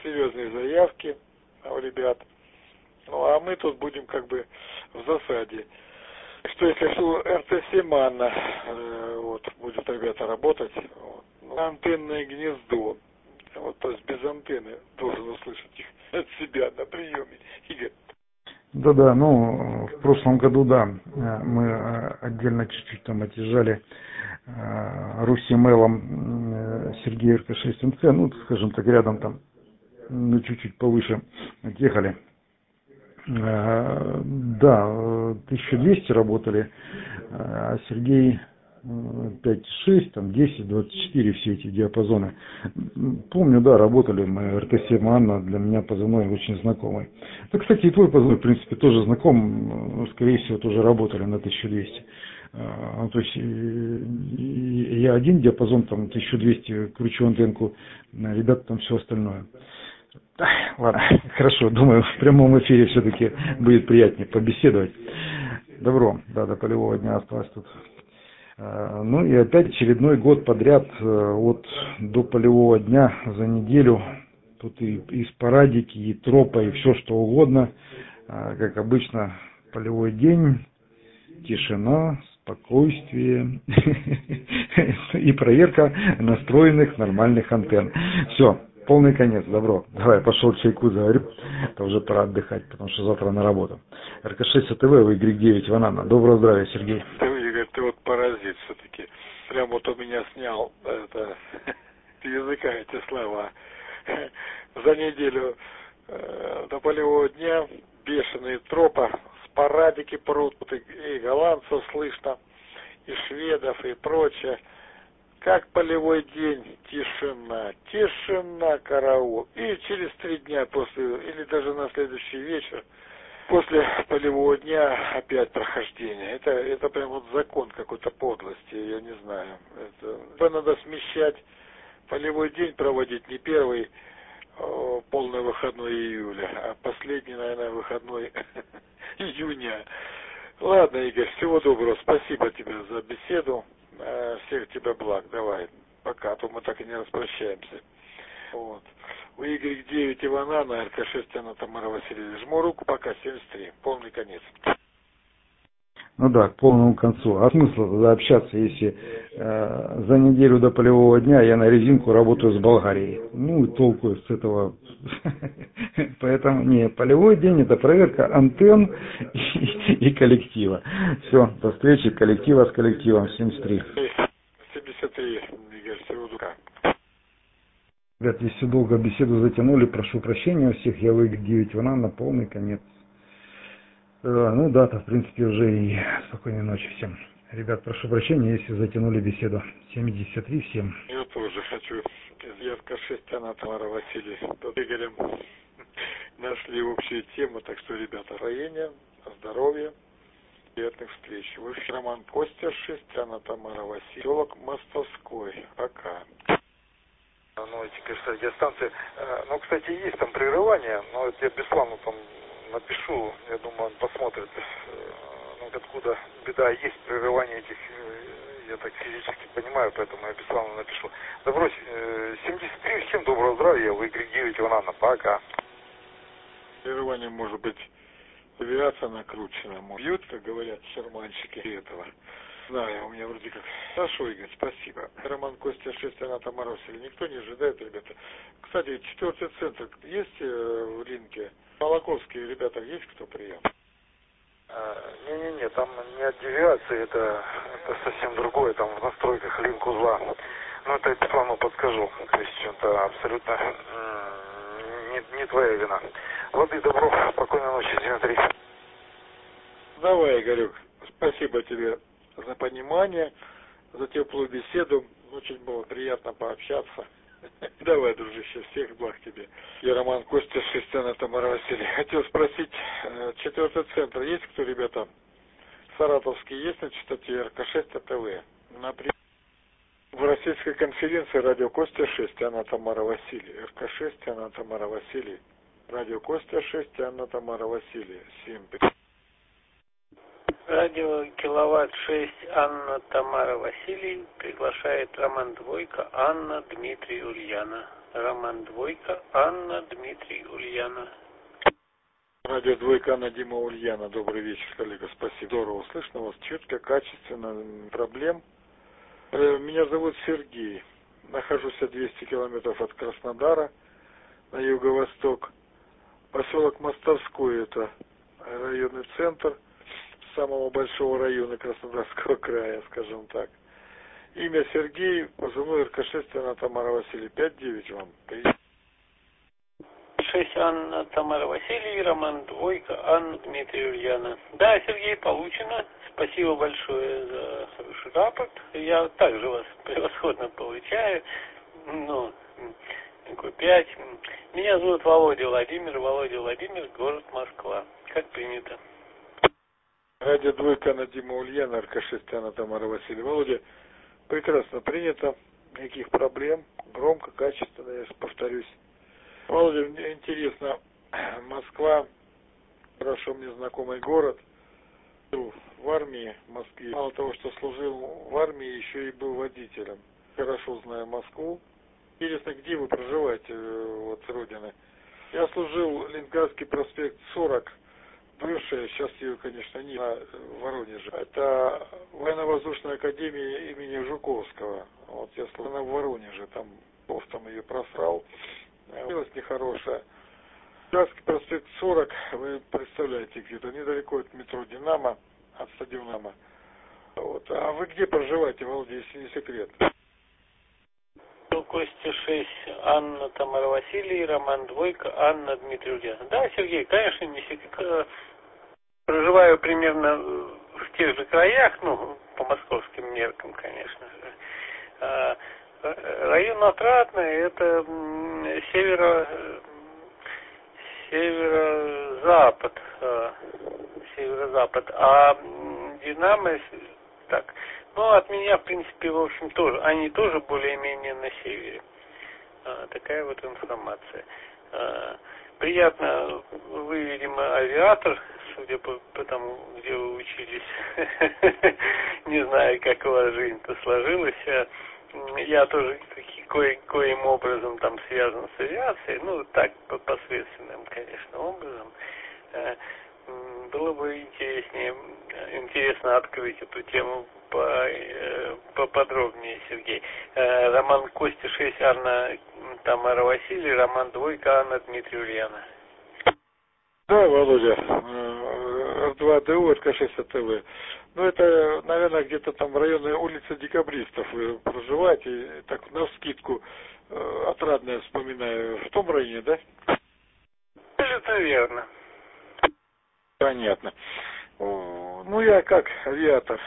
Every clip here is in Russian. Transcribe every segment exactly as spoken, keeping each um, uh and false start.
серьезные заявки у ребят. Ну, а мы тут будем как бы в засаде. Что если что, эр тэ семь Анна, э, вот, будут ребята работать, вот, ну, антенное гнездо, вот, то есть без антенны должен услышать их от себя на приеме. Игорь. Да-да, ну, в прошлом году, да, мы отдельно чуть-чуть там отъезжали Русимелом Сергея эр ка шесть эм цэ, ну, скажем так, рядом там, ну, чуть-чуть повыше отъехали. Да, тысяча двести работали, а Сергей пять шесть, там десять, двадцать четыре, все эти диапазоны. Помню, да, работали мы, эр тэ семь Анна, для меня позывной очень знакомый. Да, кстати, и твой позывной, в принципе, тоже знаком, скорее всего, тоже работали на тысяча двести. Ну, то есть я один диапазон, там, тысяча двести, кручу антенку, ребята там все остальное. Ладно, хорошо, думаю, в прямом эфире все-таки будет приятнее побеседовать. Добро, да, до полевого дня осталось тут. Ну и опять очередной год подряд, вот до полевого дня за неделю, тут и, и спорадики, и тропа, и все что угодно. Как обычно, полевой день, тишина, спокойствие и проверка настроенных нормальных антенн. Все. Полный конец, добро. Давай, пошел чайку заварю. Это уже пора отдыхать, потому что завтра на работу. эр ка шесть эй тэ вэ, вы девять Ванана. Доброго здравия, Сергей. Ты, Игорь, ты вот паразит все-таки. Прям вот у меня снял это, языка эти слова. За неделю э, до полевого дня бешеные тропа, спорадики прут, и, и голландцев слышно, и шведов, и прочее. Как полевой день, тишина, тишина, караул. И через три дня после, или даже на следующий вечер, после полевого дня опять прохождение. Это, это прям вот закон какой-то подлости, я не знаю. Это надо смещать, полевой день проводить не первый о, полный выходной июля, а последний, наверное, выходной июня. Ладно, Игорь, всего доброго. Спасибо тебе за беседу. Всех тебя благ. Давай. Пока, а то мы так и не распрощаемся. Вот. У Игоря девять Ивана на эр ка шесть Анна Тамара Васильевна. Жму руку, пока семьдесят три. Полный конец. Ну да, к полному концу. А смысл тогда общаться, если э, за неделю до полевого дня я на резинку работаю с Болгарией? Ну и толку с этого. Поэтому не, полевой день это проверка антенн и коллектива. Все, до встречи, коллектива с коллективом семьдесят три. семьдесят три, Игорь, всего доброго. Ребят, если долго беседу затянули, прошу прощения у всех, я выиграл девять Ванан на полный конец. Ну да, то в принципе уже и спокойной ночи всем. Ребят, прошу прощения, если затянули беседу. семьдесят три всем. Я тоже хочу. Из эр ка шесть Анна Тамара Васильевна. С Игорем нашли общую тему, так что, ребята, роения, здоровья, приятных встреч. В эфире Роман Костя, шесть Анна Тамара Васильевна, селок Мостовской. Пока. Ну, эти, конечно, радиостанции. Ну, кстати, есть там прерывание, но это я Беслану там напишу, я думаю, он посмотрит, ну, откуда беда, есть прерывание этих, я так физически понимаю, поэтому я Беслану напишу. Добро, семьдесят три, всем доброго здравия, вы игрек девять Иванана, пока. Прерывание может быть авиация накручена, бьют, как говорят шарманщики этого. Знаю, у меня вроде как... Хорошо, Игорь, спасибо. Роман Костя, шесть Анна Тамара Васильевна. Никто не ожидает, ребята. Кстати, четвертый центр есть э, в линке? Молоковские ребята есть, кто приехал? Не-не-не, там не от девиации, это, это совсем другое, там в настройках линк узла. Ну, это я Беслану подскажу. То есть, это абсолютно не, не твоя вина. Лады, добро, спокойной ночи, Дмитрий. Давай, Игорек, спасибо тебе за понимание, за теплую беседу. Очень было приятно пообщаться. Давай, дружище, всех благ тебе. Я Роман Костя, шесть Анна Тамара Васильевна. Хотел спросить, четвертый центр есть кто, ребята? Саратовский есть на частоте эр ка шесть а тэ вэ? Например, в российской конференции радио Костя шесть Анна Тамара Васильевна. эр ка шесть Анна Тамара Васильевна. Радио Костя шесть Анна Тамара Васильевна. Всем привет. Радио Киловатт шесть Анна Тамара Василий приглашает Роман Двойка, Анна, Дмитрий, Ульяна. Роман Двойка, Анна, Дмитрий, Ульяна. Радио Двойка, Анна, Дима, Ульяна. Добрый вечер, коллега. Спасибо. Здорово слышно вас. Четко, качественно. Проблем. Меня зовут Сергей. Нахожусь в двести километров от Краснодара, на юго-восток. Поселок Мостовской, это районный центр самого большого района Краснодарского края, скажем так. Имя Сергей, позывной эр ка шесть, Анна, Тамара, Василий. пять девять вам. шесть Анна, Тамара, Василий, Роман Двойка, Анна, Дмитрий, Ульяна. Да, Сергей, получено. Спасибо большое за хороший рапорт. Я также вас превосходно получаю. Ну, такой пять. Меня зовут Володя Владимир. Володя Владимир, город Москва. Как принято. Радио Двойка, Анна, Дима, Ульяна, эр ка шесть, Анна, Тамара, Василий. Володя, прекрасно принято. Никаких проблем. Громко, качественно, я повторюсь. Володя, мне интересно, Москва, хорошо мне знакомый город. В армии в Москве. Мало того, что служил в армии, еще и был водителем. Хорошо знаю Москву. Интересно, где вы проживаете, вот с родины? Я служил Ленинградский проспект сорок, бывшая, сейчас ее, конечно, нет, в Воронеже. Это военно-воздушная академия имени Жуковского. Вот я служил в Воронеже, там постом ее просрал. Милость нехорошая. Ленинградский проспект сорок, вы представляете, где-то недалеко от метро «Динамо», от стадиона «Динамо». Вот. А вы где проживаете, Володя, если не секрет? Костя шесть, Анна, Тамара, Василий, Роман Двойка, Анна, Дмитрий, Ульяна. Да, Сергей, конечно, не секрет. Проживаю примерно в тех же краях, ну, по московским меркам, конечно же. Район Отрадный, это северо, северо-запад, северо-запад, а Динамо, так, ну, от меня, в принципе, в общем, тоже, они тоже более-менее на севере. А, такая вот информация. А, приятно, вы, видимо, авиатор, судя по, по тому, где вы учились. Не знаю, как у вас жизнь-то сложилась. Я тоже кое, коим образом там связан с авиацией, ну, так, по посредственным, конечно, образом. Было бы интереснее, интересно открыть эту тему по, поподробнее, Сергей. Роман Костя шесть, Анна, Тамара, Василий, Роман Двойка, Анна, Дмитрий, Ульяна. Да, Володя, эр два дэ у, эр ка шесть а тэ вэ. Ну, это, наверное, где-то там в районе улицы Декабристов вы проживаете, так, навскидку, Отрадное вспоминаю. В том районе, да? Это верно. Понятно. Ну, я как авиатор.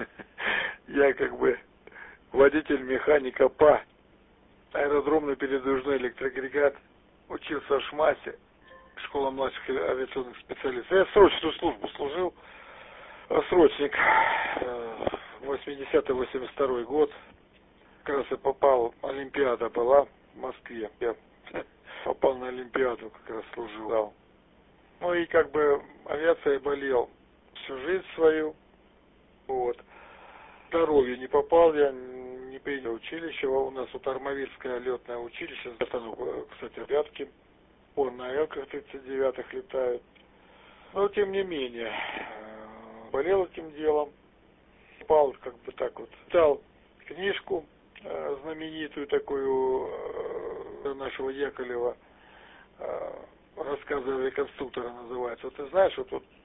Я как бы водитель механика ПА, аэродромный передвижной электроагрегат, учился в ШМАСе, школа младших авиационных специалистов. Я срочную службу служил, срочник, восьмидесятый восемьдесят второй год. Как раз я попал, Олимпиада была в Москве. Я попал на Олимпиаду, как раз служил. Ну и как бы авиацией болел всю жизнь свою. Вот. Здоровью не попал, я не принял училище. У нас вот Армавирское летное училище, кстати, ребятки, он на Элках тридцать девятых летают. Но тем не менее, болел этим делом. Попал как бы так вот. Читал книжку знаменитую такую нашего Яковлева, рассказы реконструктора называется. Вот ты знаешь, вот, вот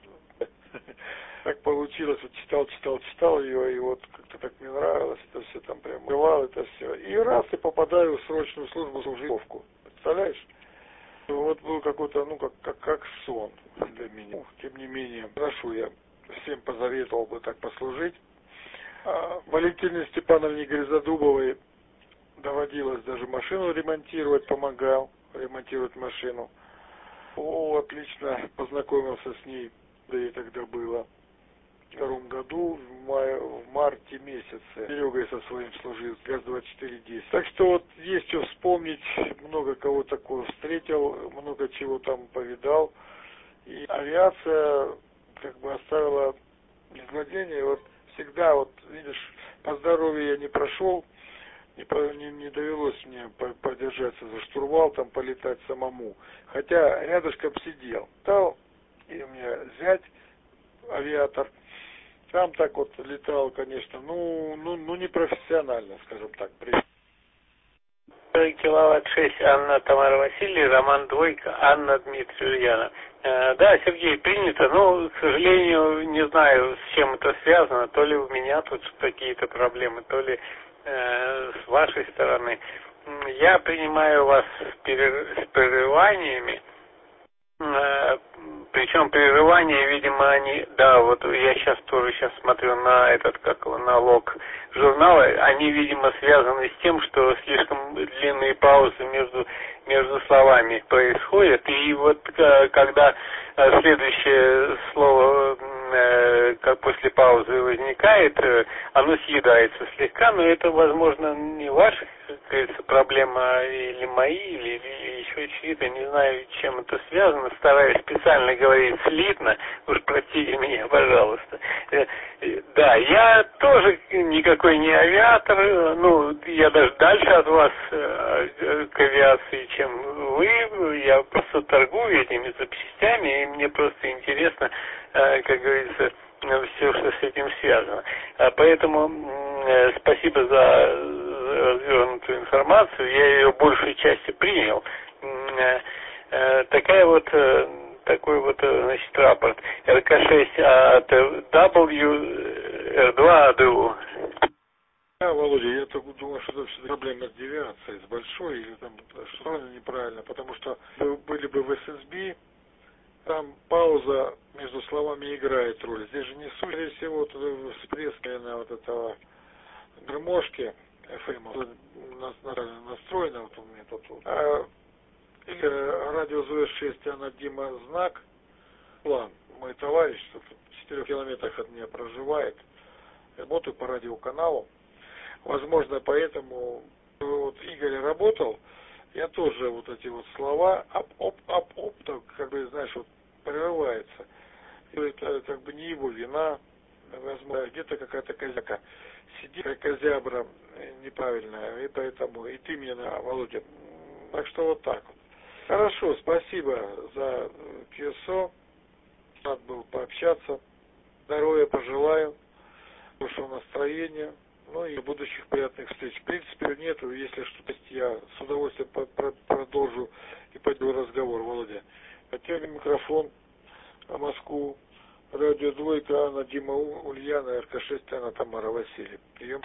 так получилось, вот читал, читал, читал ее, и вот как-то так мне нравилось, это все там прям бывало, это все. И раз и попадаю в срочную службу служивку. Представляешь? Вот был какой-то, ну, как, как, как сон для меня. Ну, тем не менее, хорошо, я всем позаветовал бы так послужить. А Валентине Степановне Грязодубовой доводилось даже машину ремонтировать, помогал ремонтировать машину. О, отлично, познакомился с ней, да и тогда было в втором году, в, мае, в марте месяце. Серегой со своим служил, ГАЗ двадцать четыре десять. Так что вот есть что вспомнить, много кого такого встретил, много чего там повидал. И авиация как бы оставила без владения. Вот всегда, вот видишь, по здоровью я не прошел не, не, не довелось мне подержаться за штурвал, там полетать самому. Хотя рядышком сидел. Стал, и у меня зять, авиатор, там так вот летал, конечно, ну, ну, ну не профессионально, скажем так. Киловатт шесть, Анна Тамара Васильевна, Роман Двойка, Анна Дмитрий Ульянов. Э, да, Сергей, принято, но, к сожалению, не знаю, с чем это связано, то ли у меня тут какие-то проблемы, то ли э, с вашей стороны. Я принимаю вас с, перер... с прерываниями, э, причем прерывания, видимо, они, да, вот я сейчас тоже сейчас смотрю на этот, как его, на лог журнала, они, видимо, связаны с тем, что слишком длинные паузы между, между словами происходят, и вот когда следующее слово, как после паузы возникает, оно съедается слегка, но это, возможно, не ваша, как говорится, проблема, или мои, или, или еще чьи-то, не знаю, чем это связано, стараюсь специально говорить слитно, уж простите меня, пожалуйста. Да, я тоже никакой не авиатор, ну, я даже дальше от вас к авиации, чем вы, я просто торгую этими запчастями, и мне просто интересно, как говорится, все, что с этим связано. Поэтому спасибо за развернутую информацию, я ее большей части принял. Такая вот, такой вот, значит, рапорт. эр ка шесть от дабл ю эр два а дэ у. Да, Володя, я только думаю, что это проблема с девиацией, с большой, или там что-то неправильно, потому что были бы в эс эс би, там пауза между словами играет роль. Здесь же не скорее всего вот всплеска на вот этого гармошки эф эм настроена вот у меня тут. А, или радио ЗОС шесть, она Дима знак, план. Мой товарищ, в четырёх километрах от меня проживает, работаю по радиоканалу. Возможно, поэтому вот Игорь работал, я тоже вот эти вот слова оп-оп-оп-оп, так, как бы, знаешь, вот прерывается. И это как бы не его вина, возможно, где-то какая-то козяка сидит, как козябра неправильная, и поэтому и ты мне, Володя. Так что вот так вот. Хорошо, спасибо за кью эс о, рад был пообщаться, здоровья пожелаю, хорошего настроения. Ну и будущих приятных встреч. В принципе, нету. Если что-то есть, я с удовольствием продолжу и пойду разговор, Володя. Потянем микрофон в Москву. Радио Двойка, Анна, Дима Ульяна, эр ка шесть, Анна, Тамара Васильевна. Прием.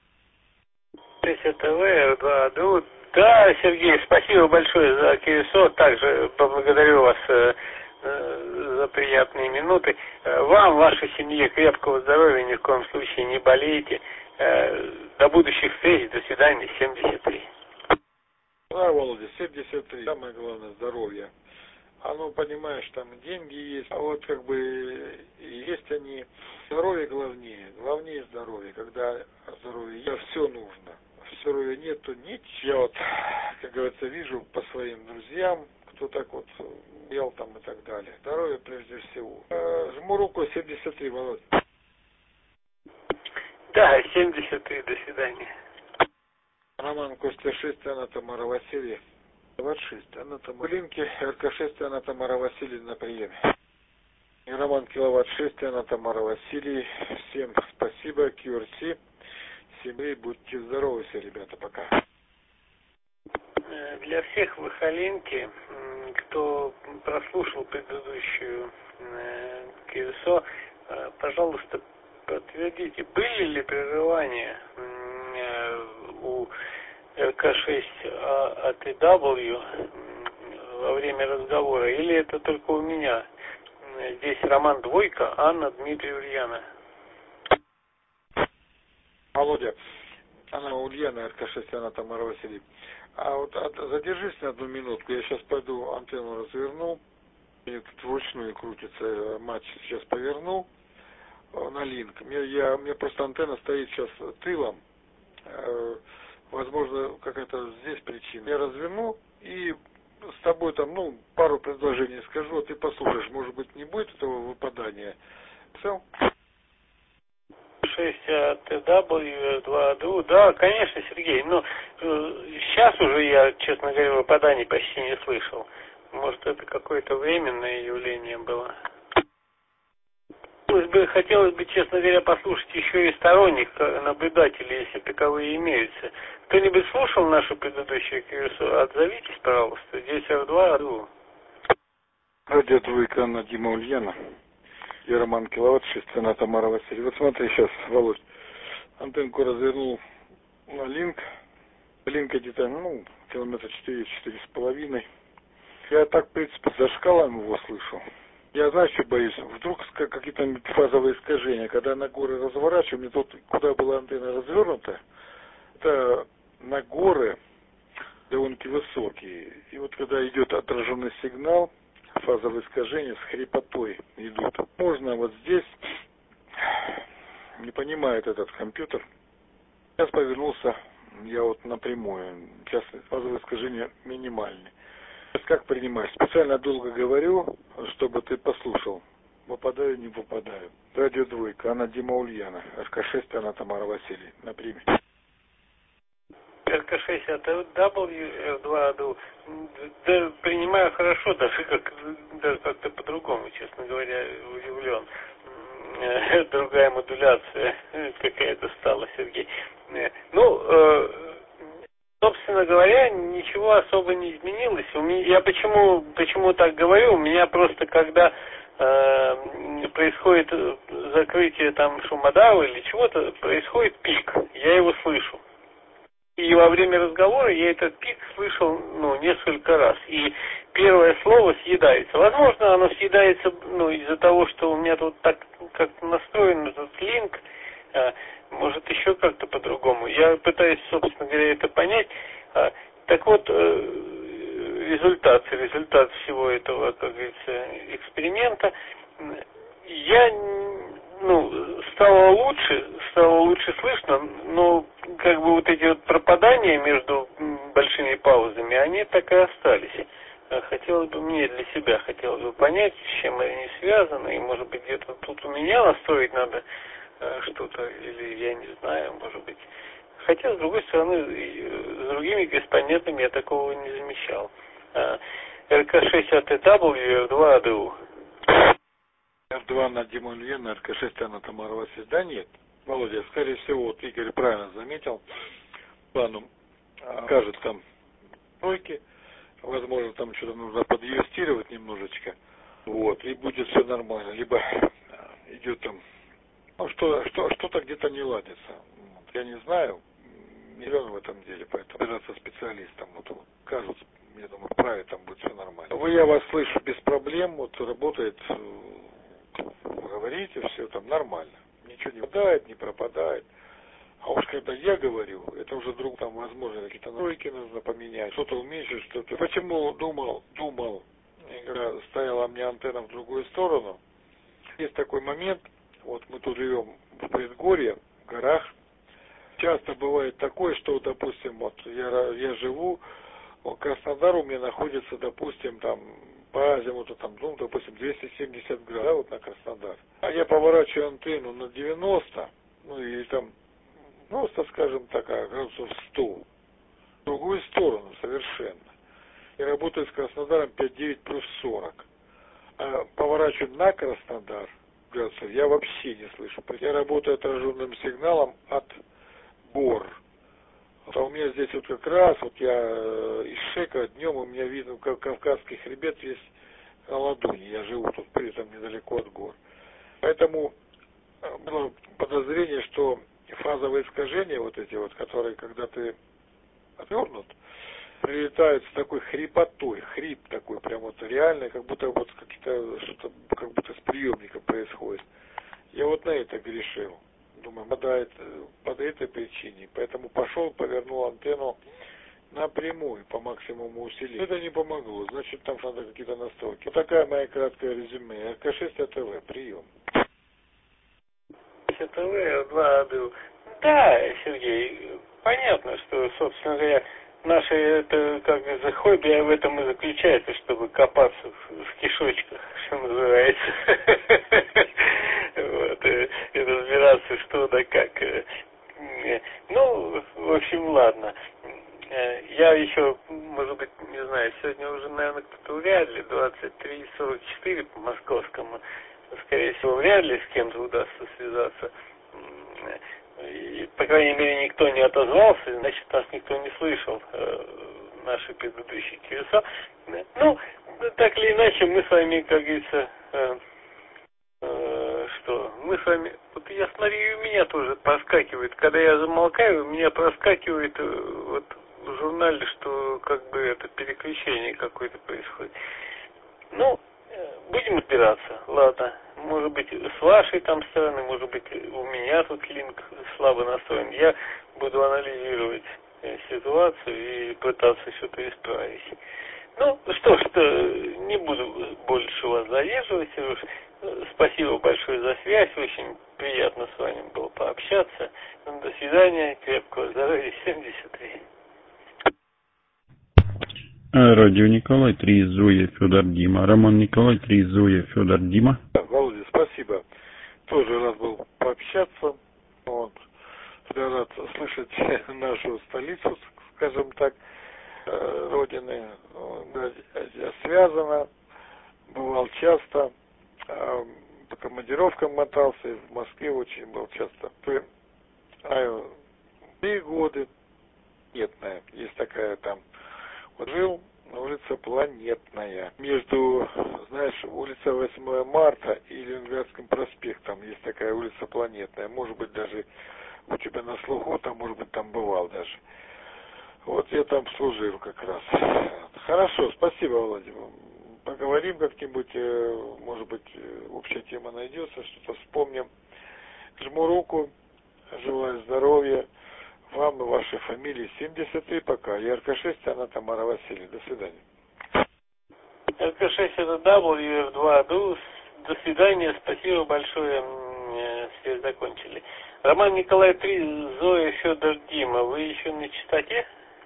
ТВ, эр два а дэ у. Да, Сергей, спасибо большое за кью эс о. Также поблагодарю вас э, э, за приятные минуты. Вам, вашей семье крепкого здоровья, ни в коем случае не болейте. До будущих встреч, до свидания, семьдесят три. Да, Володя, семьдесят три, самое главное, здоровье. А ну, понимаешь, там деньги есть, а вот как бы есть они, здоровье главнее, главнее здоровье, когда здоровье есть, все нужно. Здоровья нет, то ничего. Я вот, как говорится, вижу по своим друзьям, кто так вот ел там и так далее. Здоровье прежде всего. Жму руку, семьдесят три, Володя. Да, семьдесят три, до свидания. Роман Костя шесть, Анна Тамара Васильевна. двадцать шесть, Анна Тамара. Линки, эр ка шесть, Анна Тамара Васильевна на приеме. И Роман Киловатт шесть, Анна Тамара Васильевна. Всем спасибо, кью эр си. Семьи, будьте здоровы все, ребята, пока. Для всех в Ихалинке, кто прослушал предыдущую кью эс о, пожалуйста, подтвердите, были ли прерывания у эр ка шесть от и дабл ю во время разговора, или это только у меня? Здесь Роман Двойка, Анна, Дмитрий Ульяна. Володя, Анна Ульяна, эр ка шесть, Анна Тамара Васильевна. А вот задержись на одну минутку, я сейчас пойду антенну разверну, мне тут вручную крутится матч, сейчас поверну на линк. Мне, я, у меня просто антенна стоит сейчас тылом, э, возможно, какая-то здесь причина. Я разверну и с тобой там, ну, пару предложений скажу, а ты послушаешь, может быть, не будет этого выпадания. Все? шесть Т дабл ю, эр два эй ди ю. Да, конечно, Сергей. Но э, сейчас уже я, честно говоря, выпаданий почти не слышал. Может, это какое-то временное явление было. Хотелось бы, хотелось бы, честно говоря, послушать еще и сторонних наблюдателей, если таковые имеются. Кто-нибудь слушал нашу предыдущую курсу? Отзовитесь, пожалуйста. Здесь эр два эй ди ю. Радио Двойка, Анна, Дима, Ульяна. Я Роман Киловатт, шестая Тамара Васильевна. Вот смотри, сейчас, Володь, антенку развернул на линк. Линка где-то, ну, километра четыре, четыре с половиной. Я так, в принципе, за шкалами его слышу. Я, знаю, что боюсь, вдруг какие-то фазовые искажения, когда на горы разворачиваю, мне тут, куда была антенна развернута, это на горы довольно-таки высокие. И вот когда идет отраженный сигнал, фазовые искажения с хрипотой идут. Можно вот здесь, не понимает этот компьютер, сейчас повернулся, я вот напрямую, сейчас фазовые искажения минимальные. Как принимаешь? Специально долго говорю, чтобы ты послушал. Выпадаю, не выпадаю. Радио Двойка, Анна, Дима, Ульяна. эр ка шесть, Анна, Тамара Васильевна. На приме. эр ка шесть Т дабл ю, эр два эй ди ю. Да, принимаю хорошо, даже как даже как-то по-другому, честно говоря, удивлен. Другая модуляция какая-то стала, Сергей. Ну, э, собственно говоря, ничего особо не изменилось. У меня, я почему, почему так говорю? У меня просто, когда э, происходит закрытие там шумодава или чего-то, происходит пик. Я его слышу. И во время разговора я этот пик слышал, ну, несколько раз. И первое слово съедается. Возможно, оно съедается, ну, из-за того, что у меня тут так как настроен этот линк, э, может, еще как-то по-другому. Я пытаюсь, собственно говоря, это понять. Э, так вот, э, результат, результат всего этого, как говорится, эксперимента, я, ну, стало лучше, стало лучше слышно, но как бы вот эти вот пропадания между большими паузами, они так и остались. Хотелось бы мне для себя, хотелось бы понять, с чем они связаны, и, может быть, где-то тут у меня настроить надо что-то, или я не знаю, может быть. Хотя, с другой стороны, с другими корреспондентами я такого не замечал. эр ка шесть Т дабл ю, эр два эй ди ю. эр два на Дима Ульяна, эр ка шесть Анна, Тамара Васильевна. Да нет, Володя, скорее всего, вот Игорь правильно заметил, планом кажет там тройки, возможно, там что-то нужно подъюстировать немножечко, вот, и будет все нормально. Либо идет там, ну, что, что, что-то где-то не ладится. Вот, я не знаю, миллион в этом деле, поэтому разбираться специалистом, вот, вот, кажется, я думаю, правильно, там будет все нормально. Вы, я вас слышу без проблем, вот, работает, говорите, все там нормально. Ничего не пропадает, не пропадает. А уж когда я говорю, это уже вдруг там, возможно, какие-то настройки нужно поменять, что-то уменьшить, что-то. Почему думал, думал, когда стояла мне антенна в другую сторону, есть такой момент, вот мы тут живем в предгорье, в горах, часто бывает такое, что, допустим, вот я, я живу, вот Краснодар у меня находится, допустим, там, по азимуту, там, ну, допустим, двести семьдесят градусов, да, вот на Краснодар. А я поворачиваю антенну на девяносто, ну, и там, просто, скажем так, градусов сто, в другую сторону совершенно. И работаю с Краснодаром пять девять плюс сорок. А поворачиваю на Краснодар градусов, я вообще не слышу. Я работаю отраженным сигналом от гор. А у меня здесь вот как раз, вот я из Шека, днем у меня видно, как Кавказский хребет весь на ладони. Я живу тут при этом недалеко от гор. Поэтому было подозрение, что фазовые искажения, вот эти вот, которые, когда ты отвернут, прилетают с такой хрипотой, хрип такой, прям вот реальный, как будто вот какие-то, что-то, как будто с приемником происходит. Я вот на это грешил. Думаю, попадает по этой причине. Поэтому пошел, повернул антенну напрямую, по максимуму усиления. Это не помогло, значит, там надо какие-то настройки. Вот такая моя краткая резюме. эр ка шесть ТВ, прием. ТВ, эр два эй ди ю. Да, Сергей, понятно, что, собственно говоря, наше это как бы хобби в этом и заключается, чтобы копаться в кишочках, что называется. Вот, и разбираться, что да как. ладно. Я еще, может быть, не знаю, сегодня уже, наверное, кто-то вряд ли, двадцать три сорок четыре по московскому, скорее всего, вряд ли с кем-то удастся связаться. И, по крайней мере, никто не отозвался, значит, нас никто не слышал, наши предыдущие кью эс о. Ну, так или иначе, мы с вами, как говорится, что, мы с вами, вот я смотрю, у меня тоже проскакивает, когда я замолкаю, у меня проскакивает вот в журнале, что как бы это переключение какое-то происходит. Ну, будем разбираться, ладно. Может быть, с вашей там стороны, может быть, у меня тут линк слабо настроен. Я буду анализировать ситуацию и пытаться что-то исправить. Ну, что ж, не буду больше вас задерживать, Сереж. Спасибо большое за связь, очень приятно с вами было пообщаться. До свидания, крепкого здоровья, семьдесят три. Радио Николай, три Зоя, Федор Дима. Роман Николай, три Зоя, Федор Дима. Володя, спасибо. Тоже рад был пообщаться. Вот. Я рад слышать нашу столицу, скажем так, родины. Я связана, бывал часто, по командировкам мотался, в Москве очень был часто. Три года, Планетная, есть такая там. Вот жил на улице Планетная. Между, знаешь, улица восьмое марта и Ленинградским проспектом есть такая улица Планетная. Может быть, даже у тебя на слуху, там, может быть, там бывал даже. Вот я там служил как раз. Хорошо, спасибо, Владимир. Поговорим как-нибудь, может быть, общая тема найдется, что-то вспомним. Жму руку, желаю здоровья вам и вашей фамилии. семьдесят три пока. Я эр ка шесть, она Тамара Васильевна. До свидания. эр ка шесть это дабл ю эф два. До свидания, спасибо большое. Связь закончили. Роман Николай три, Зоя, Федор Дима. Вы еще на частоте?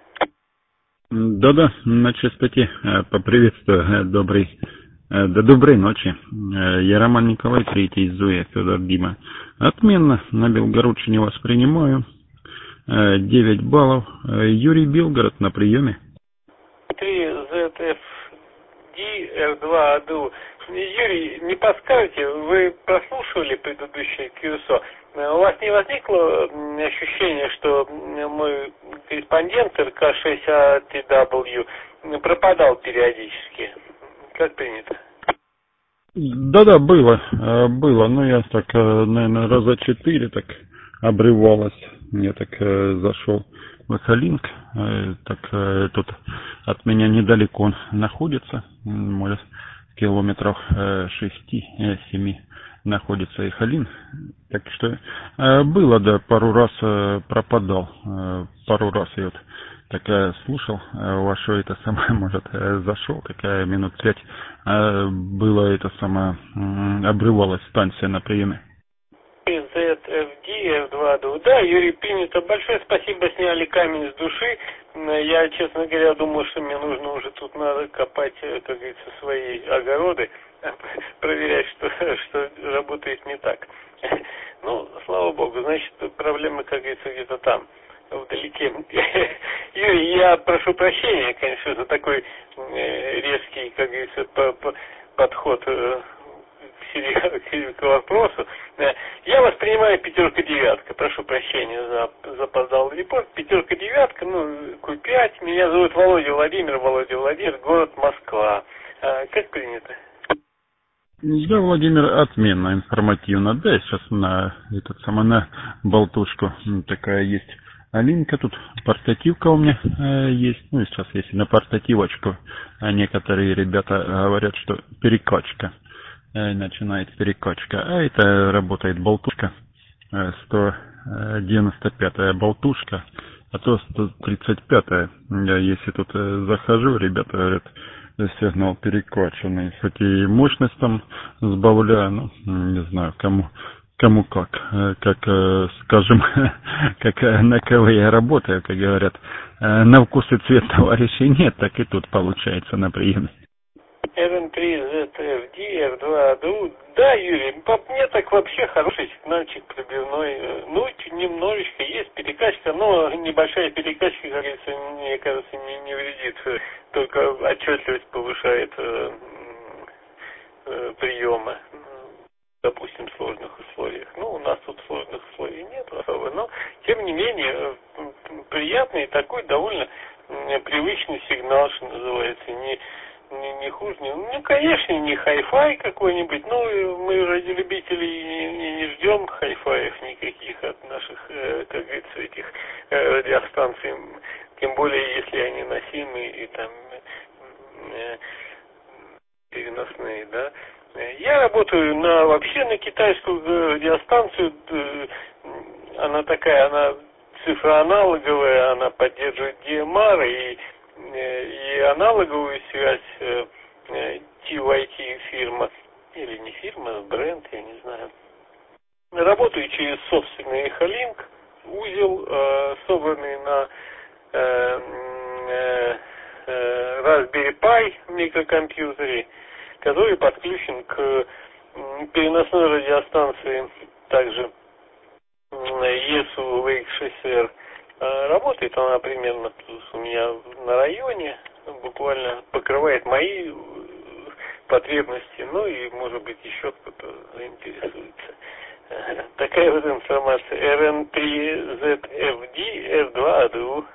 Да-да, на частоте. Поприветствую. Добрый, да доброй ночи. Я Роман Николай третий, Зоя, Федор Дима. Отменно. На Белгородчине воспринимаю. девять баллов. Юрий Белгород на приеме. три зет эф ди эр два АДУ. Юрий, не подскажете, вы прослушивали предыдущее кью эс о? У вас не возникло ощущение, что мой корреспондент эр ка шесть а ти дабл ю пропадал периодически? Как принято? Да-да, было, было, но я так, наверное, раза четыре так обрывалось. Я так зашел в Эхолинк, так тут от меня недалеко он находится, может, километров шести-семи находится Эхолин. Так что было, да, пару раз пропадал, пару раз я вот так слушал вашу это самое, может, зашел, такая минут пять, было это самое, обрывалась станция на приеме. зет эф ди эф два ду. Да, Юрий, принято. Большое спасибо, сняли камень с души. Я, честно говоря, думаю, что мне нужно уже тут надо копать, как говорится, свои огороды, проверять, что, что работает не так. Ну, слава богу, значит, проблемы, как говорится, где-то там, вдалеке. Юрий, я прошу прощения, конечно, за такой резкий, как говорится, подход к вопросу. Я воспринимаю пятерка девятка. Прошу прощения за запоздалый репорт. Пятерка девятка, ну, ку пять. Меня зовут Володя Владимир, Володя Владимир, город Москва. А, как принято? Да, Владимир, отменно, информативно. Да, сейчас на этот самый на болтушку такая есть линка, тут портативка у меня э, есть. Ну и сейчас если на портативочку некоторые ребята говорят, что перекачка. Начинает перекачка, а это работает болтушка, сто девяносто пятая болтушка, а то сто тридцать пятая. Я если тут захожу, ребята говорят, сигнал перекачанный, хоть и мощность там сбавляю, ну, не знаю, кому, кому как, как, скажем, как на кого я работаю, как говорят, на вкус и цвет товарищей нет, так и тут получается на приеме. эр эн три зет эф ди, эр два эй ди ю. Да, Юрий, по мне так вообще хороший сигнальчик пробивной. Ну, немножечко есть перекачка, но небольшая перекачка, как говорится, мне кажется, не, не вредит. Только отчетливость повышает э, э, приема, допустим, в сложных условиях. Ну, у нас тут сложных условий нет особо, но, тем не менее, приятный такой довольно привычный сигнал, что называется, не, не, не хуже. Ну, конечно, не хай-фай какой-нибудь, но мы ради любителей не, не, не ждем хай-фаев никаких от наших, как говорится, этих радиостанций, тем более, если они носимые и там переносные, да. Я работаю на, вообще на китайскую радиостанцию, она такая, она цифроаналоговая, она поддерживает ди эм ар и, и аналоговую связь ти вай ти фирма, или не фирма, а бренд, я не знаю. Работаю через собственный Эхолинк, узел, э, собранный на э, э, э, Raspberry Pi микрокомпьютере, который подключен к переносной радиостанции, также ЕСУ Wake шесть эр. Работает она примерно у меня на районе, буквально покрывает мои потребности, ну и, может быть, еще кто-то заинтересуется. Такая вот информация. эр эн три зет эф ди, эр два эй ди ю.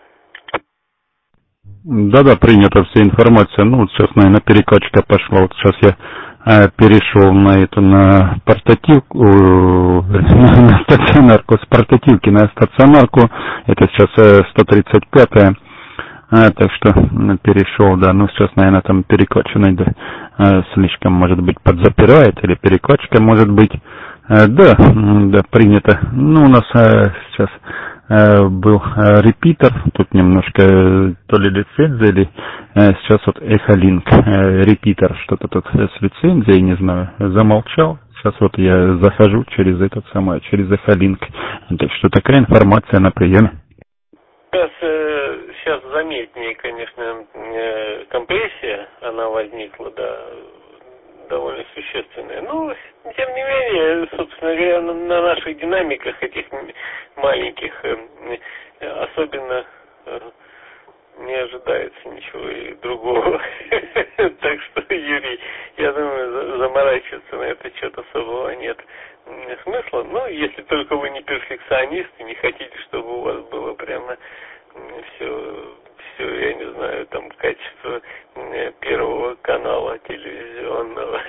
Да-да, принята вся информация. Ну, вот сейчас, наверное, перекачка пошла. Вот сейчас я э, перешел на эту, на портативку, э, на стационарку, с портативки на стационарку. Это сейчас э, сто тридцать пятая. А, так что ну, перешел, да. Ну, сейчас, наверное, там перекачка найду. Э, слишком, может быть, подзапирает, или перекачка, может быть. Э, да, да, принято. Ну, у нас э, сейчас... был репитер, тут немножко то ли лицензия, или сейчас вот Эхолинк, репитер, что-то тут с лицензией, не знаю, замолчал. Сейчас вот я захожу через этот самый, через Эхолинк. Так что такая информация на приеме. Сейчас, сейчас заметнее, конечно, компрессия, она возникла, да, довольно существенная. Но, тем не менее, собственно говоря, на, на наших динамиках этих маленьких особенно не ожидается ничего и другого. Так что, Юрий, я думаю, заморачиваться на это что-то особого нет смысла. Ну, если только вы не перфекционист и не хотите, чтобы у вас было прямо все... все, я не знаю, там, качество первого канала телевизионного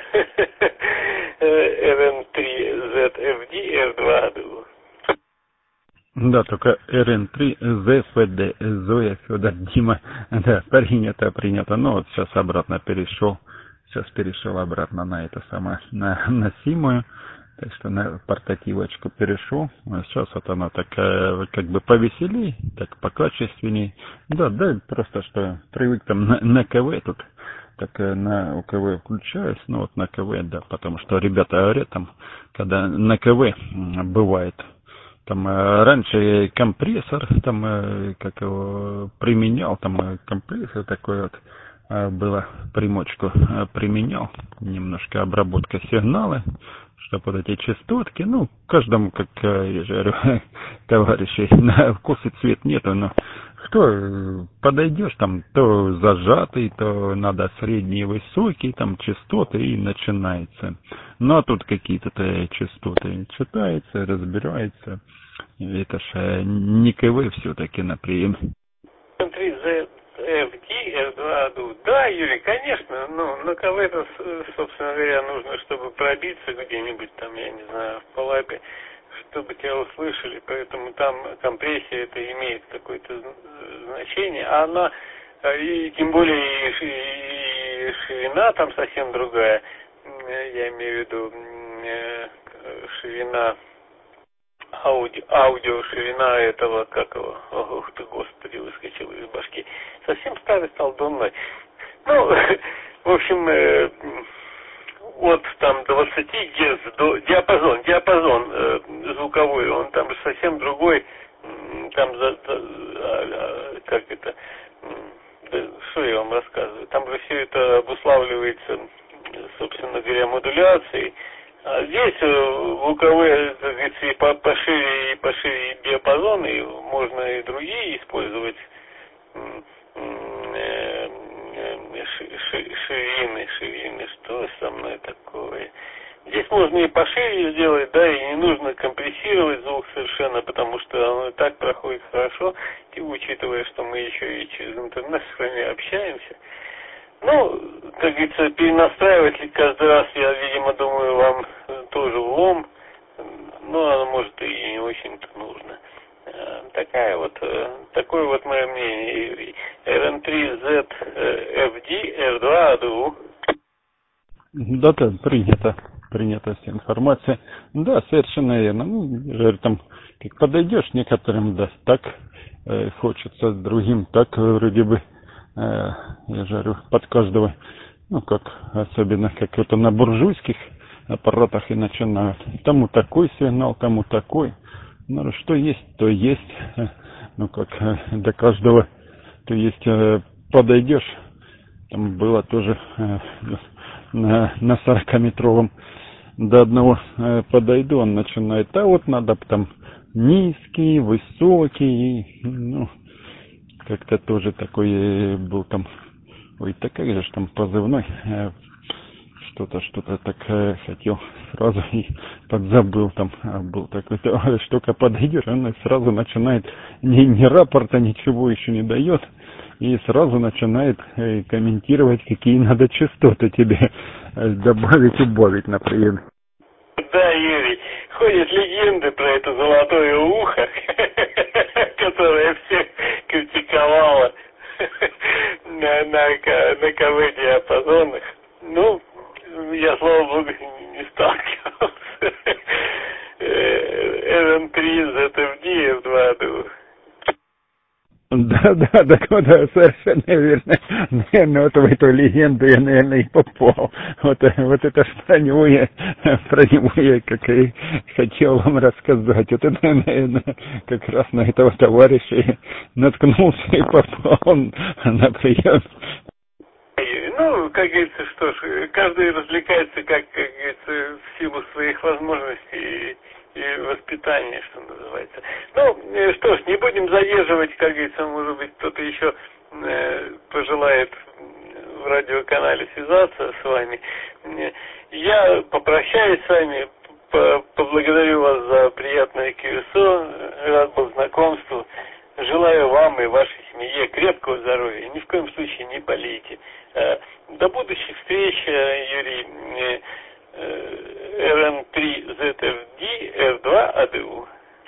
эр эн три зет эф ди, эр два эй ди ю. Да, только эр эн три зет эф ди, Зоя, Федор, Дима, да, принято, принято. Ну, вот сейчас обратно перешел, сейчас перешел обратно на это самое, на носимую. Так что на портативочку перешел. А сейчас вот она такая, как бы повеселей, так покачественней. Да, да, просто что привык там на, на КВ тут. Так на у КВ включаюсь, ну вот на КВ, да, потому что ребята говорят там, когда на КВ бывает. Там раньше компрессор, там, как его применял, там компрессор такой вот было, примочку применял, немножко обработка сигнала, чтобы вот эти частотки, ну, каждому, как я же говорю, товарищей, на вкус и цвет нету, но кто подойдешь, там, то зажатый, то надо средний и высокий, там, частоты, и начинается. Ну, а тут какие-то частоты читается, разбирается. Это ж не КВ все-таки на прием. три зет эф ди, эр два эй ди ю. Да, Юрий, конечно, ну, на КВ-то, собственно говоря, нужно, чтобы пробиться где-нибудь там, я не знаю, в Палапе, чтобы тебя услышали, поэтому там компрессия это имеет какое-то значение, а она, и тем более и ширина там совсем другая, я имею в виду ширина аудио, аудио ширина этого, как его, ох ты, господи, выскочил из башки, совсем старый стал донной. Ну, в общем, э, от там двадцати герц до диапазон, диапазон э, звуковой, он там совсем другой, там за, за, как это, да, что я вам рассказываю, там же все это обуславливается, собственно говоря, модуляцией. А здесь звуковые, так говорится, и пошире, и пошире диапазоны, и можно и другие использовать ширины, ширины, что со мной такое? Здесь можно и пошире сделать, да, и не нужно компрессировать звук совершенно, потому что он и так проходит хорошо, и учитывая, что мы еще и через интернет с вами общаемся. Ну, как говорится, перенастраивать каждый раз, я, видимо, думаю, вам тоже влом, но оно, может, и не очень-то нужно. Такая вот, такое вот мое мнение. эр эн три зет эф ди эр два эй ди ю. Да, да, принято, принята вся информация. Да, совершенно верно. Ну, я говорю, там, как подойдешь некоторым, да, так э, хочется, другим, так вроде бы, э, я же говорю, под каждого, ну, как, особенно, как это на буржуйских аппаратах и начинают. Тому такой сигнал, тому такой. Ну, что есть, то есть. Ну, как до каждого, то есть, э, подойдешь. Там было тоже э, на, на сорокаметровом до одного э, подойду, он начинает, а вот надо там низкий, высокий, ну, как-то тоже такой был там, ой, так как же ж там позывной, э, что-то, что-то так э, хотел сразу и подзабыл, там а, был такой, что только подойдешь, он сразу начинает, ни, ни рапорта, ничего еще не дает, и сразу начинает э, комментировать, какие надо частоты тебе э, добавить, убавить, например. Да, Юрий, ходят легенды про это золотое ухо, которое всех критиковало на, на, на КВ-диапазонах. Ну, я, слава богу, не сталкивался. эр эн три зет эф ди эф два эй ди ю. Да, да, так вот, да, совершенно верно. Наверное, вот в эту легенду я, наверное, и попал. Вот, вот это ж про него я, про него я как и хотел вам рассказать. Вот это, наверное, как раз на этого товарища и наткнулся и попал на прием. Ну, как говорится, что ж, каждый развлекается, как, как говорится, в силу своих возможностей и, и воспитания, что называется. Ну, что ж, не будем задерживать, как говорится, может быть, кто-то еще э, пожелает в радиоканале связаться с вами. Я попрощаюсь с вами, поблагодарю вас за приятное кюэсо, рад был знакомству. Желаю вам и вашей семье крепкого здоровья. Ни в коем случае не болейте. До будущих встреч, Юрий. эр эн три зет эф ди эр два эй ди ю.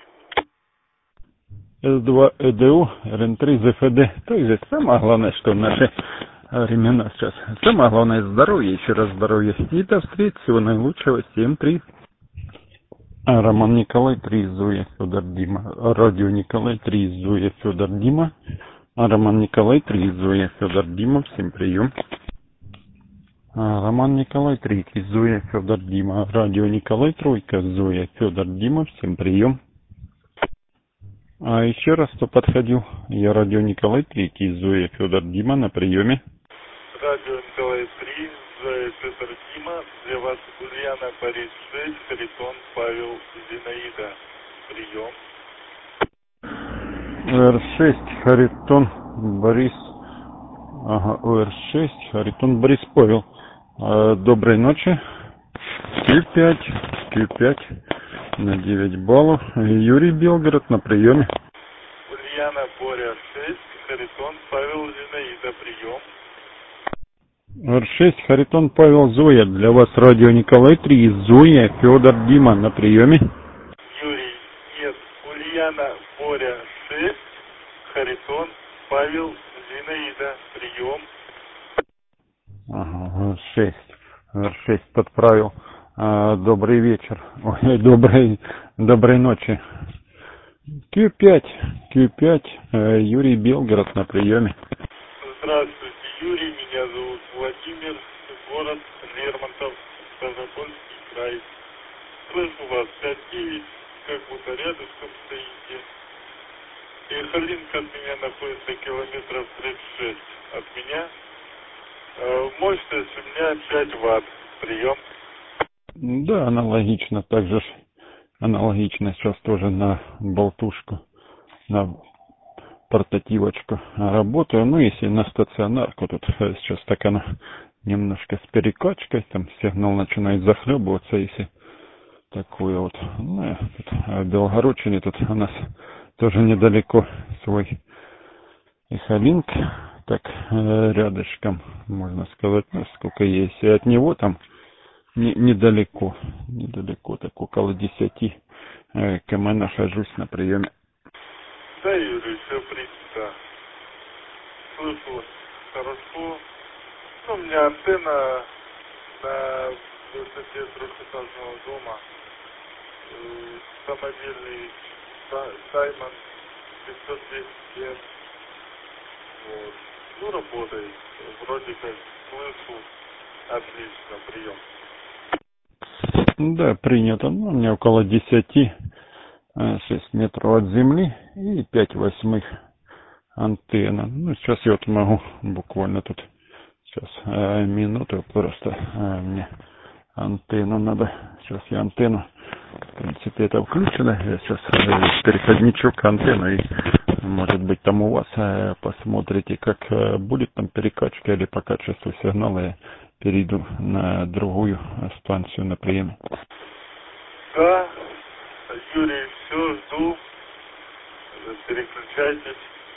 эр два эй ди ю, эр эн три зет эф ди. То есть самое главное, что в наши времена сейчас. Самое главное здоровье, еще раз здоровья. И до встречи, всего наилучшего. семь три. Роман Николай три, Зоя, Федор Дима. Радио Николай три, Зоя, Федор Дима. Роман Николай три, Зоя, Федор Дима. Всем прием. Роман Николай три, Зоя, Федор Дима. Радио Николай Тройка, Зоя, Федор Дима. Всем прием. А еще раз, кто подходил, я радио Николай три, Зоя, Федор Дима на приеме. Радио Николай три, Зоя, Федор Дима. Для вас Ульяна, Борис шесть, Харитон, Павел, Зинаида. Прием. эр шесть, Харитон, Борис. Ага, эр шесть, Харитон, Борис, Павел. А, доброй ночи. Q пять, Q пять на девять баллов. Юрий Белгород на приеме. Ульяна, Боря шесть, Харитон, Павел, Зинаида. Прием. эр шесть, Харитон, Павел, Зоя. Для вас радио Николай три, Зоя, Федор, Дима на приеме. Юрий, нет. Ульяна, Боря шесть, Харитон, Павел, Зинаида. Прием. Ага, шесть. эр шесть подправил. А, добрый вечер. Ой, доброй, доброй ночи. Q пять, Q пять, Юрий Белгород на приеме. Здравствуйте, Юрий. Меня зовут Владимир. Город Лермонтов, Ставропольский край. Слышу вас пять девять, как будто рядышком стоите. Эх, Сахалинск от меня находится километров тридцать шесть от меня. Мощность у меня пять ватт. Прием. Да, аналогично. Также ж аналогично сейчас тоже на болтушку, на портативочку работаю. Ну, если на стационарку, тут сейчас так она немножко с перекачкой, там сигнал начинает захлебываться, если такое вот. Ну, тут, в Белгородчине тут у нас тоже недалеко свой Сахалинск, так рядышком, можно сказать, ну, сколько есть. И от него там не, недалеко, недалеко, так около десяти км нахожусь на приеме. Да, Юрий, все принято. Слышу хорошо. Ну, у меня антенна на высоте трехэтажного дома. Самодельный Саймон пятьсот десять эм. Вот. Ну, работает. Вроде как слышу. Отлично, прием. Да, принято. Ну, у меня около десяти, шесть метров от земли и пять восьмых антенна. Ну, сейчас я вот могу буквально тут, сейчас э, минуту, просто э, мне антенну надо, сейчас я антенну, в принципе, это включено, я сейчас э, переходничок антенну, и, может быть, там у вас э, посмотрите, как э, будет там перекачка или по качеству сигнала я перейду на другую станцию на приеме. Да, Юрий, все, жду. Переключайтесь.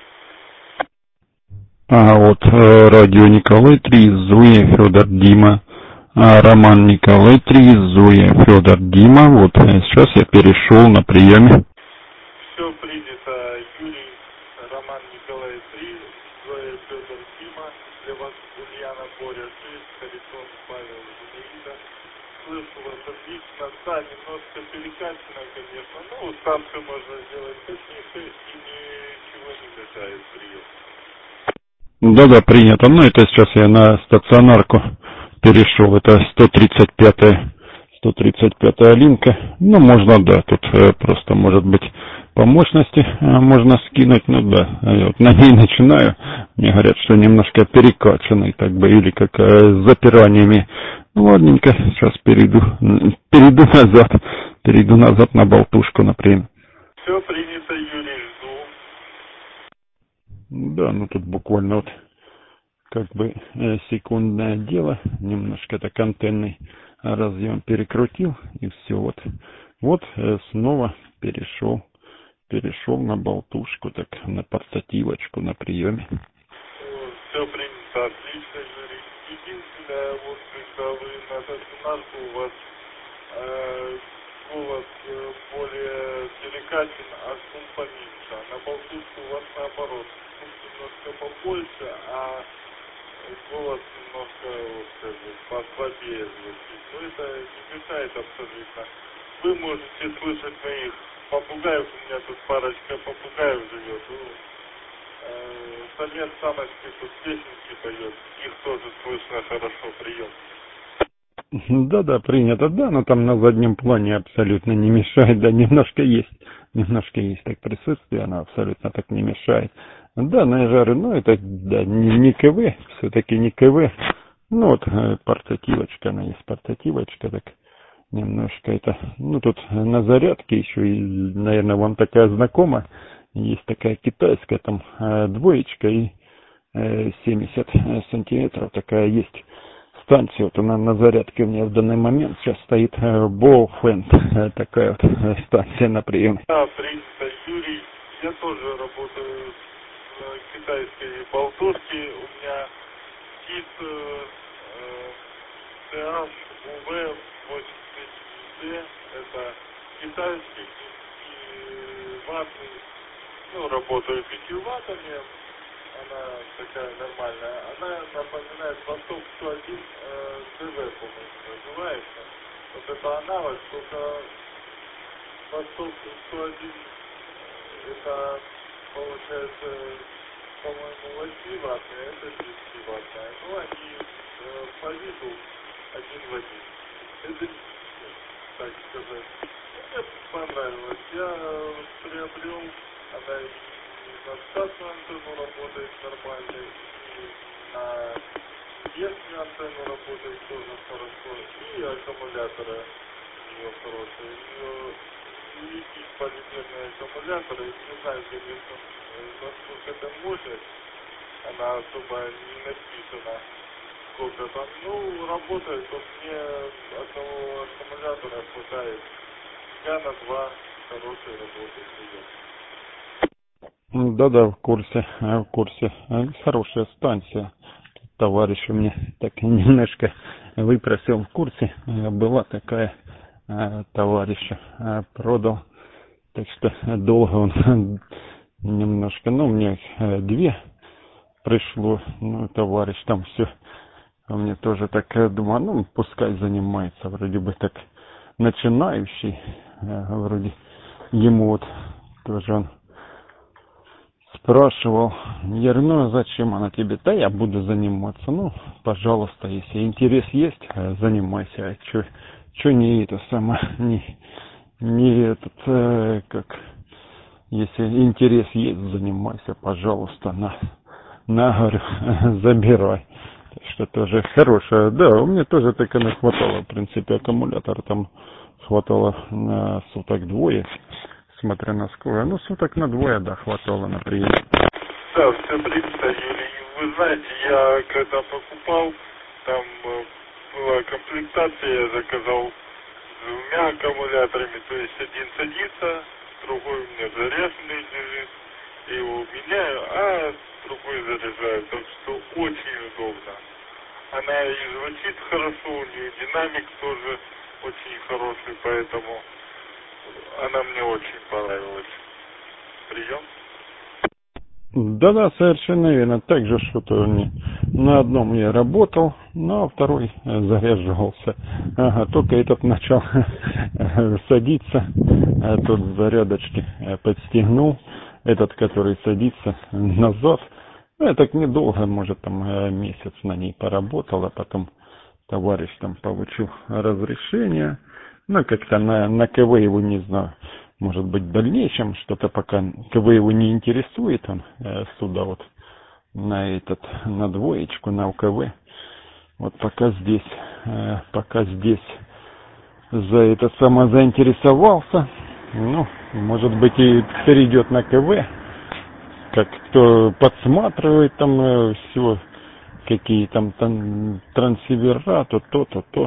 А вот э, радио Николай три, Зоя, Федор, Дима, а, Роман Николай три, Зоя, Федор, Дима. Вот э, сейчас я перешел на приеме. Все принято, Юрий, Роман Николай три, Зоя, Федор, Дима. Для вас Ульяна, Боря шесть, Харитон, Павел, Зинаида. Слышу вас отлично. Да, немножко перекачано, конечно. Ну, станцию можно сделать потише и ничего не мешает прием. Да-да, принято. Ну, это сейчас я на стационарку перешел. Это сто тридцать пятая, сто тридцать пятая линка. Ну, можно, да, тут э, просто, может быть, по мощности э, можно скинуть. Ну, да, я вот на ней начинаю. Мне говорят, что немножко перекачанный, как бы, или как э, с запираниями. Ну, ладненько, сейчас перейду, перейду назад, перейду назад на болтушку, например. Все принято, Юрий, жду. Да, ну тут буквально вот как бы э, секундное дело, немножко так антенный разъем перекрутил и все, вот, вот э, снова перешел, перешел на болтушку, так на портативочку на приеме. Все принято, отлично, Юрий. Единственное, вот когда вы на стационарку, у вас э, голос э, более перекачан, а шум поменьше. А на болтушку у вас наоборот, шум немножко побольше, а голос немножко, вот, как бы, послабее звучит. Но это не мешает абсолютно. Вы можете слышать моих попугаев, у меня тут парочка попугаев живет. Ну, э, самец самочки тут песенки поет, их тоже слышно хорошо, прием. Да-да, принято, да, но там на заднем плане абсолютно не мешает, да, немножко есть, немножко есть так присутствие, оно абсолютно так не мешает. Да, на жаре, ну, это, да, не, не КВ, все-таки не КВ, ну, вот, портативочка, она есть портативочка, так, немножко это, ну, тут на зарядке еще, и, наверное, вам такая знакома, есть такая китайская, там, двоечка и семьдесят сантиметров, такая есть станция, вот она на зарядке у меня в данный момент сейчас стоит Боуфенд, такая вот станция на приеме. Да, принято, Юрий, я тоже работаю с китайской болтушки, у меня кит тэ эйч ю ви восемьдесят ди, это китайский кит и ватный, ну, работаю пятью ваттами. Она такая нормальная. Она напоминает Восток сто один э, ТВ, по-моему, называется. Вот это аналог, только Восток сто один это получается, по-моему, восьмиваттная, это десятиваттная. Ну, они э, по виду один в один. Это, так сказать, мне понравилось. Я приобрел, она на штатную антенну работает нормально, и на верхнюю антенну работает тоже хорошо, и аккумуляторы у нее хорошие. У нее летит полимерные аккумуляторы, не знаю, конечно, насколько это мощность, она особо не написана, сколько там, ну, работает, вот мне одного аккумулятора хватает, я на два хорошие работы идет. Да-да, в курсе, в курсе. Хорошая станция. Товарищ у меня так немножко выпросил в курсе. Была такая, товарища продал. Так что долго он немножко, ну, мне две пришло. Ну, товарищ там все. А мне тоже так, думаю, ну, пускай занимается. Вроде бы так начинающий. Вроде ему вот тоже он спрашивал, я говорю, ну зачем она тебе? Да я буду заниматься. Ну, пожалуйста, если интерес есть, занимайся. А чё, чё не это самое, не, не этот, э, как, если интерес есть, занимайся, пожалуйста, на, на, говорю, забирай. Так что тоже хорошая, да, у меня тоже так и не хватало, в принципе, аккумулятор там хватало на суток двое. Смотря на скорость. Ну, суток на двое, да, хватало на прием. Да, все принято, Юрий. Вы знаете, я когда покупал, там э, была комплектация, я заказал с двумя аккумуляторами, то есть один садится, другой у меня заряженный лежит, и его меняю, а другой заряжаю, так что очень удобно. Она и звучит хорошо, у нее динамик тоже очень хороший, поэтому она мне очень понравилась. Прием? Да-да, совершенно верно. Так же что-то не... на одном я работал, на второй заряжался. Ага, только этот начал садиться, а тот с зарядочки подстегнул. Этот, который садится назад. Ну, я так недолго, может, там месяц на ней поработал, а потом товарищ там получил разрешение. Ну, как-то на, на КВ его, не знаю, может быть, в дальнейшем что-то пока КВ его не интересует, он э, сюда вот на этот, на двоечку, на УКВ. Вот пока здесь, э, пока здесь за это само заинтересовался, ну, может быть, и перейдет на КВ, как кто подсматривает там э, все, какие там, там трансивера, то то, то, то.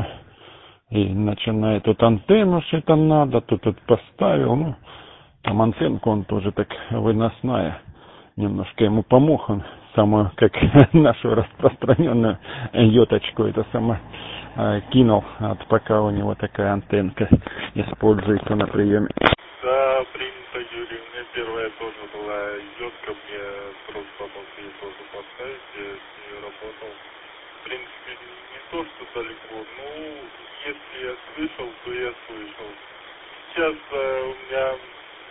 И начинает тут антенну что-то надо, тут тут поставил, ну, там антенку он тоже так выносная. Немножко ему помог, он самую, как нашу распространенную йоточку, это самое, кинул, вот пока у него такая антенка используется на приеме. Да, принято, Юрий, у меня первая тоже была йотка, мне друг помог ее тоже поставить, я с ней работал. В принципе, не то, что далеко, ну, если я слышал, то я слышал. Сейчас э, у меня э,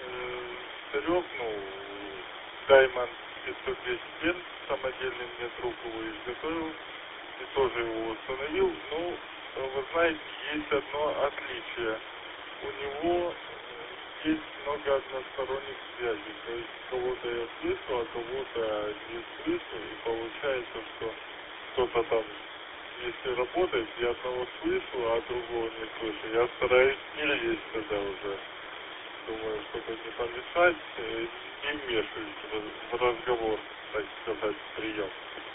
Старек, ну, Diamond пятьсот десять N, самодельный мне друг его изготовил, и тоже его установил. Ну, вы знаете, есть одно отличие. У него есть много односторонних связей. То есть кого-то я слышу, а кого-то не слышу, и получается, что кто-то там, если работает, я одного слышу, а другого не слышу. Я стараюсь не лезть тогда уже. Думаю, чтобы не помешать, не вмешиваюсь в разговор, так сказать, прием.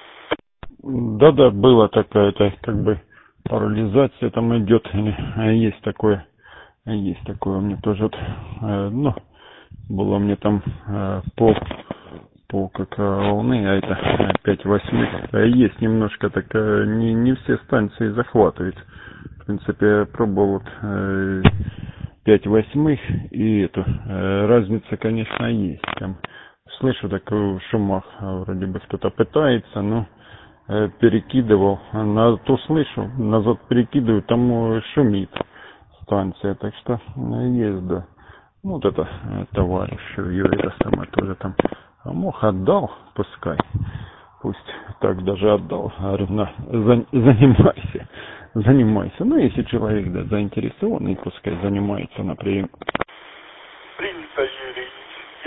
Да-да, было такая-то, как бы, парализация там идет, есть такое, есть такое у меня тоже, вот, ну, было мне там пол, пол как волны, а это пять восьмых, есть немножко такая, не, не все станции захватывают, в принципе, я пробовал вот пять восьмых, и эту, разница, конечно, есть, там, слышу такой шумах, вроде бы кто-то пытается, но перекидывал, назад услышу, назад перекидываю, там шумит станция, так что есть, да. Вот это товарищ Юрий, это самое тоже там мог отдал, пускай, пусть так даже отдал, говорю, на, за, занимайся, занимайся, ну если человек, да, заинтересованный, пускай занимается на прием. Принято, Юрий. Я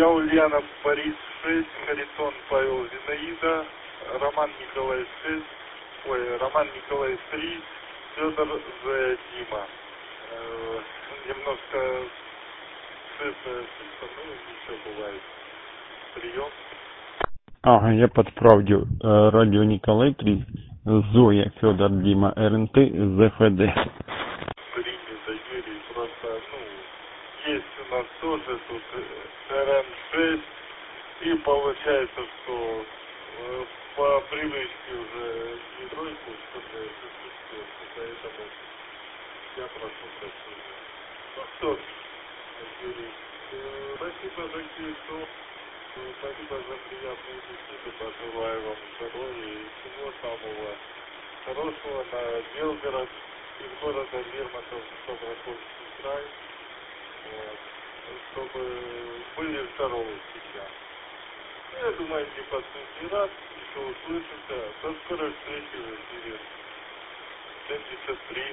Я Ульянов Борис шесть, Харитон Павел Зинаида, Роман Николаев шесть, ой, Роман Николаев три, Федор З. Дима. Э, немножко цифры, ну, ничего бывает. Прием. Ага, я подправлю. Э, радио Николай три, Зоя, Федор, Дима, РНТ, ЗФД. Принято, Юрий, просто, ну, есть у нас тоже тут РН шесть, и получается, что э, по привычке уже не тройку, что-то существует, поэтому я прошу прощения. Ну что ж, Юрий, э, спасибо за книгу, спасибо за приятные беседы, пожелаю вам здоровья и всего самого хорошего на Белгород из города Лермонтов, Ставропольский край, вот, чтобы были здоровы всегда. Я думаю, не последний раз, еще услышимся. До скорой встречи в эфире. семьдесят три.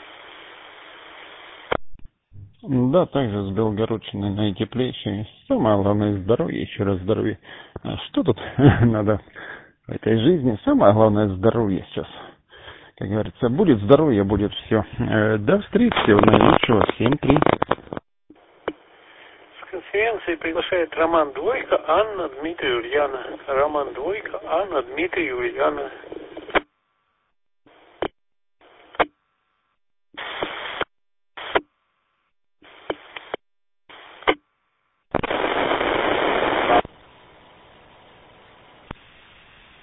Да, также с Белгородчиной наитеплейшей. Самое главное здоровье, еще раз здоровье. А что тут надо в этой жизни? Самое главное здоровье сейчас. Как говорится, будет здоровье, будет все. До встречи, всего наилучшего, семь три. С конференции приглашает Роман Двойка, Анна, Дмитрий Ульяна. Роман Двойка, Анна, Дмитрий Ульяна.